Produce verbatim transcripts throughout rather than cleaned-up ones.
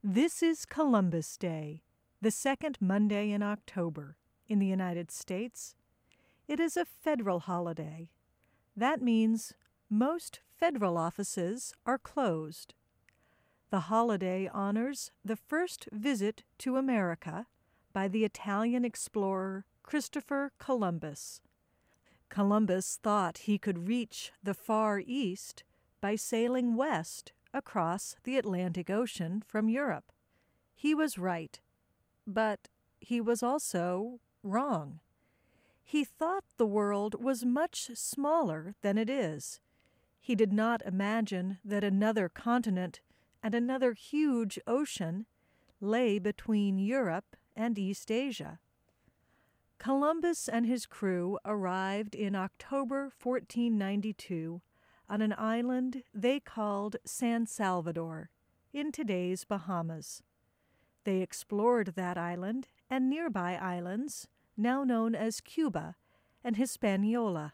This is Columbus Day, the second Monday in October in the United States. It is a federal holiday. That means most federal offices are closed. The holiday honors the first visit to America by the Italian explorer Christopher Columbus. Columbus thought he could reach the Far East by sailing west across the Atlantic Ocean from Europe. He was right, but he was also wrong. He thought the world was much smaller than it is. He did not imagine that another continent and another huge ocean lay between Europe and East Asia. Columbus and his crew arrived in October fourteen ninety-two on an island they called San Salvador, in today's Bahamas. They explored that island and nearby islands, now known as Cuba and Hispaniola.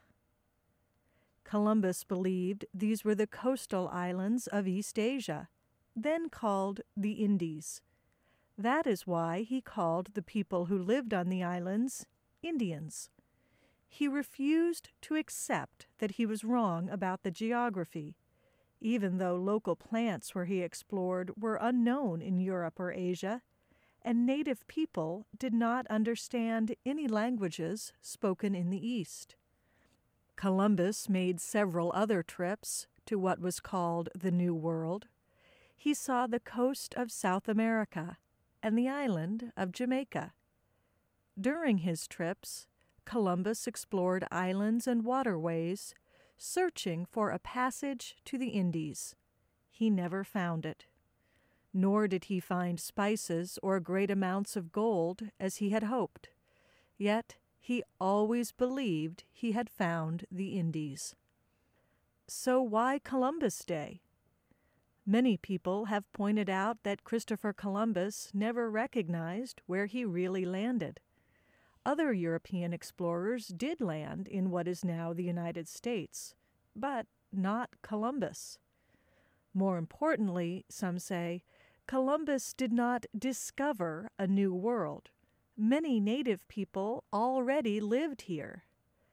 Columbus believed these were the coastal islands of East Asia, then called the Indies. That is why he called the people who lived on the islands Indians. He refused to accept that he was wrong about the geography, even though local plants where he explored were unknown in Europe or Asia, and native people did not understand any languages spoken in the East. Columbus made several other trips to what was called the New World. He saw the coast of South America and the island of Jamaica. During his trips, Columbus explored islands and waterways, searching for a passage to the Indies. He never found it. Nor did he find spices or great amounts of gold as he had hoped. Yet he always believed he had found the Indies. So why Columbus Day? Many people have pointed out that Christopher Columbus never recognized where he really landed. Other European explorers did land in what is now the United States, but not Columbus. More importantly, some say, Columbus did not discover a new world. Many native people already lived here.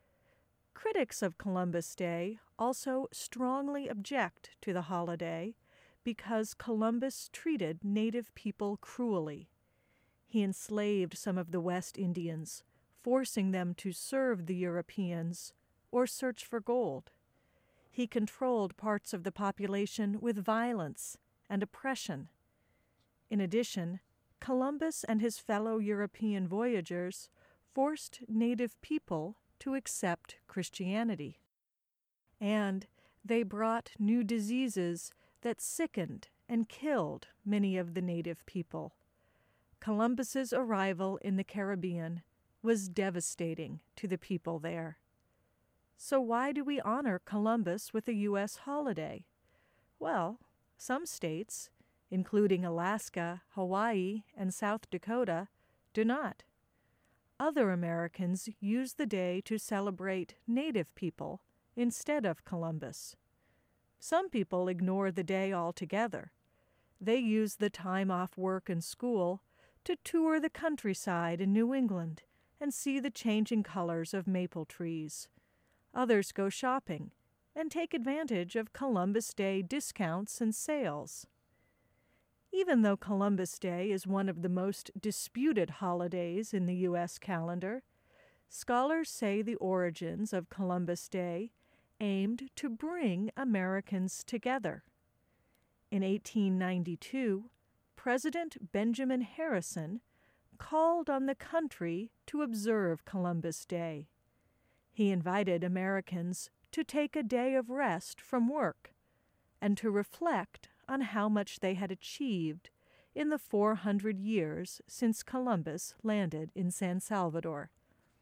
Critics of Columbus Day also strongly object to the holiday because Columbus treated native people cruelly. He enslaved some of the West Indians, forcing them to serve the Europeans or search for gold. He controlled parts of the population with violence and oppression. In addition, Columbus and his fellow European voyagers forced native people to accept Christianity. And they brought new diseases that sickened and killed many of the native people. Columbus's arrival in the Caribbean was devastating to the people there. So why do we honor Columbus with a U S holiday? Well, some states, including Alaska, Hawaii, and South Dakota, do not. Other Americans use the day to celebrate native people instead of Columbus. Some people ignore the day altogether. They use the time off work and school to tour the countryside in New England and see the changing colors of maple trees. Others go shopping and take advantage of Columbus Day discounts and sales. Even though Columbus Day is one of the most disputed holidays in the U S calendar, scholars say the origins of Columbus Day aimed to bring Americans together. In eighteen ninety-two, President Benjamin Harrison called on the country to observe Columbus Day. He invited Americans to take a day of rest from work and to reflect on how much they had achieved in the four hundred years since Columbus landed in San Salvador.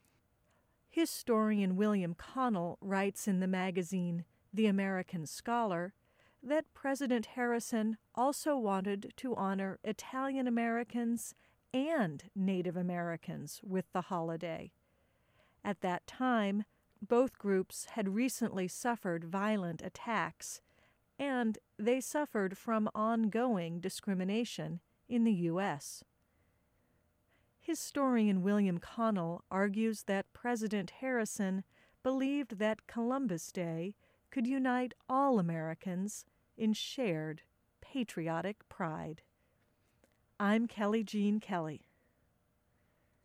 Historian William Connell writes in the magazine The American Scholar that President Harrison also wanted to honor Italian Americans and Native Americans with the holiday. At that time, both groups had recently suffered violent attacks, and they suffered from ongoing discrimination in the U S Historian William Connell argues that President Harrison believed that Columbus Day could unite all Americans in shared patriotic pride. I'm Kelly Jean Kelly.